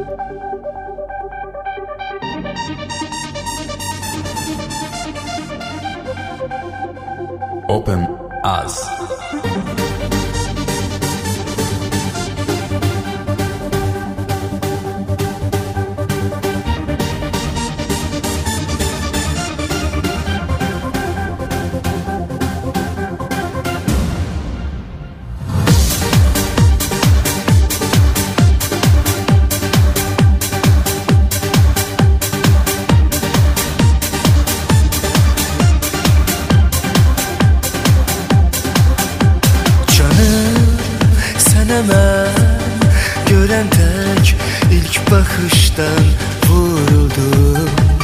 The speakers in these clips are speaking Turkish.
Open Us. Gören tek ilk bakıştan vuruldum.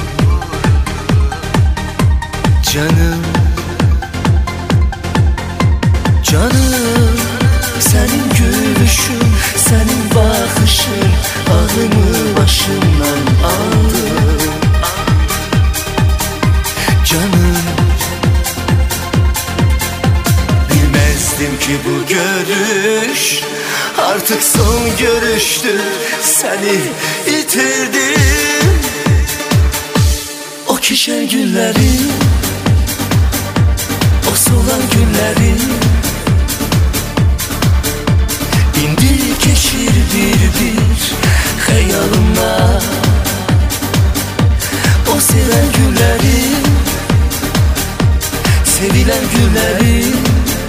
Canım, canım, senin gülüşün, senin bakışın ağlımı başımdan aldı. Canım, bilmezdim ki bu görüş artık son görüştür, seni yitirdim. O kişen günlerin, o solan günlerin indi geçir bir hayalımla. O seven günlerin, sevilen günlerin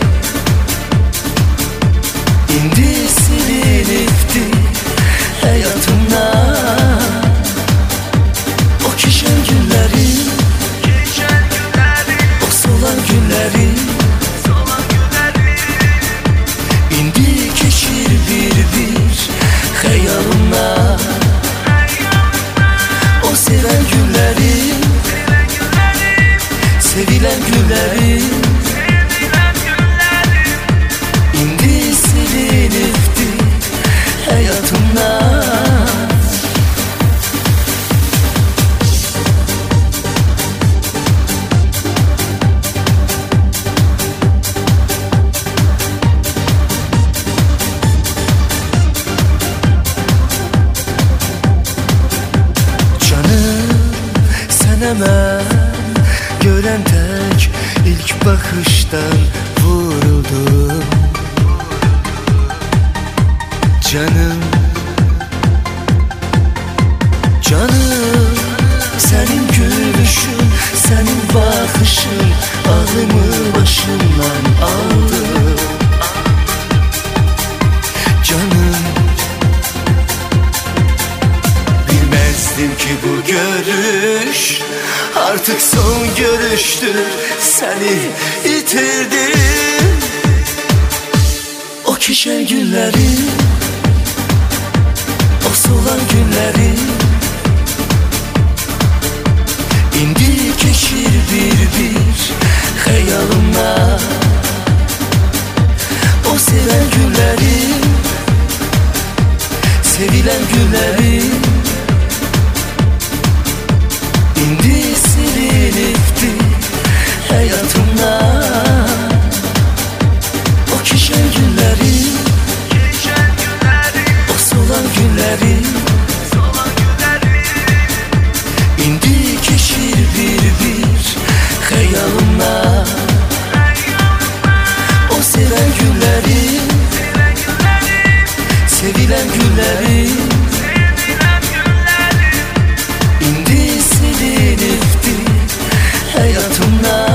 İndi silinipti hayatımdan. O kişen günlerin, o solan günlerin İndi geçir bir hayalımdan. O seven günlerin, sevilen günlerin İndi silinipti hayatımdan. Canım, sen hemen gören tek ilk bakıştan vuruldum. Canım, canım, senin gülüşün, senin bakışın ağlımı başımdan aldı. Canım, bilmezdim ki bu görüş artık son görüştür, seni yitirdim. O kişen günlerin, o solan günlerin indi geçir bir hayalımla. O seven günlerin, sevilen günlerin İndi silinipti hayatımdan. O kişen günlerin, o solan günlerin İndi geçir bir hayalımla. O seven günlerin, sevilen günlerin İndi silinipti hayatımdan.